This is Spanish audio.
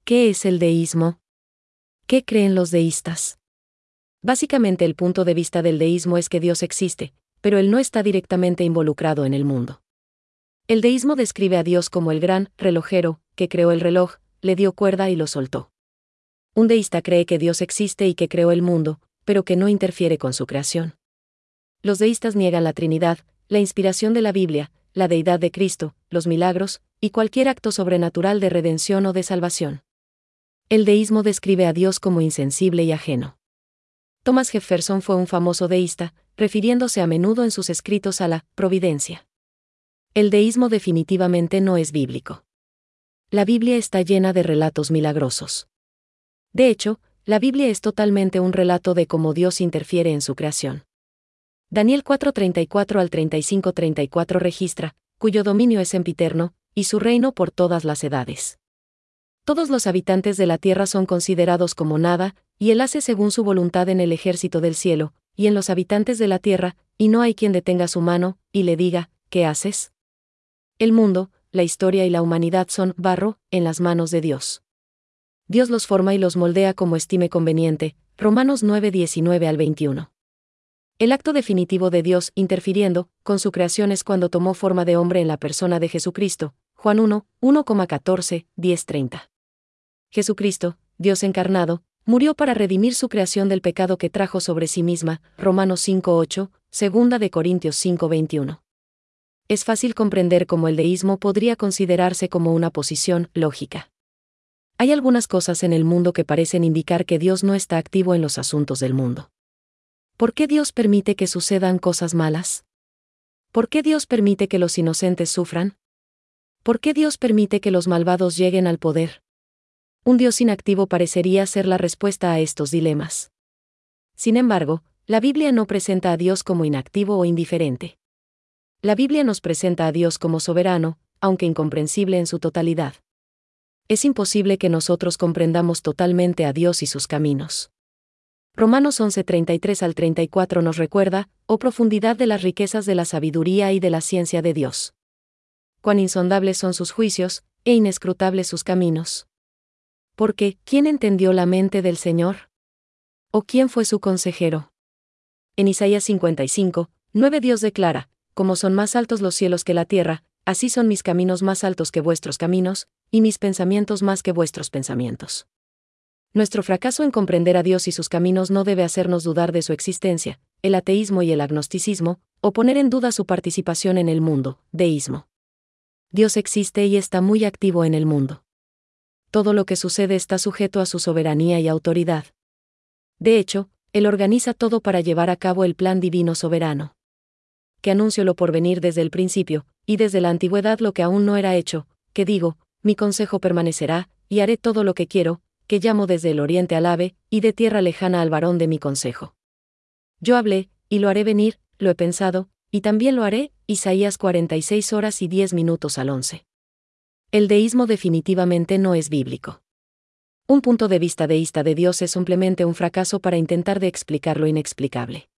¿Qué es el deísmo? ¿Qué creen los deístas? Básicamente el punto de vista del deísmo es que Dios existe, pero Él no está directamente involucrado en el mundo. El deísmo describe a Dios como el gran relojero, que creó el reloj, le dio cuerda y lo soltó. Un deísta cree que Dios existe y que creó el mundo, pero que no interfiere con su creación. Los deístas niegan la Trinidad, la inspiración de la Biblia, la deidad de Cristo, los milagros, y cualquier acto sobrenatural de redención o de salvación. El deísmo describe a Dios como insensible y ajeno. Thomas Jefferson fue un famoso deísta, refiriéndose a menudo en sus escritos a la providencia. El deísmo definitivamente no es bíblico. La Biblia está llena de relatos milagrosos. De hecho, la Biblia es totalmente un relato de cómo Dios interfiere en su creación. Daniel 4:34 al 35:34 registra, cuyo dominio es sempiterno, y su reino por todas las edades. Todos los habitantes de la tierra son considerados como nada, y Él hace según su voluntad en el ejército del cielo, y en los habitantes de la tierra, y no hay quien detenga su mano, y le diga, ¿qué haces? El mundo, la historia y la humanidad son barro, en las manos de Dios. Dios los forma y los moldea como estime conveniente, Romanos 9:19 al 21. El acto definitivo de Dios interfiriendo con su creación es cuando tomó forma de hombre en la persona de Jesucristo, Juan 1:14, 10:30. Jesucristo, Dios encarnado, murió para redimir su creación del pecado que trajo sobre sí misma, Romanos 5:8, 2 de Corintios 5:21. Es fácil comprender cómo el deísmo podría considerarse como una posición lógica. Hay algunas cosas en el mundo que parecen indicar que Dios no está activo en los asuntos del mundo. ¿Por qué Dios permite que sucedan cosas malas? ¿Por qué Dios permite que los inocentes sufran? ¿Por qué Dios permite que los malvados lleguen al poder? Un Dios inactivo parecería ser la respuesta a estos dilemas. Sin embargo, la Biblia no presenta a Dios como inactivo o indiferente. La Biblia nos presenta a Dios como soberano, aunque incomprensible en su totalidad. Es imposible que nosotros comprendamos totalmente a Dios y sus caminos. Romanos 11:33 al 34 nos recuerda, profundidad de las riquezas de la sabiduría y de la ciencia de Dios. Cuán insondables son sus juicios, e inescrutables sus caminos. Porque, ¿quién entendió la mente del Señor? ¿O quién fue su consejero? En Isaías 55:9 Dios declara, como son más altos los cielos que la tierra, así son mis caminos más altos que vuestros caminos, y mis pensamientos más que vuestros pensamientos. Nuestro fracaso en comprender a Dios y sus caminos no debe hacernos dudar de su existencia, el ateísmo y el agnosticismo, o poner en duda su participación en el mundo, deísmo. Dios existe y está muy activo en el mundo. Todo lo que sucede está sujeto a su soberanía y autoridad. De hecho, Él organiza todo para llevar a cabo el plan divino soberano. Que anuncio lo por venir desde el principio, y desde la antigüedad lo que aún no era hecho, que digo, mi consejo permanecerá, y haré todo lo que quiero, que llamo desde el oriente al ave, y de tierra lejana al varón de mi consejo. Yo hablé, y lo haré venir, lo he pensado, y también lo haré, Isaías 46:10 al 11. El deísmo definitivamente no es bíblico. Un punto de vista deísta de Dios es simplemente un fracaso para intentar de explicar lo inexplicable.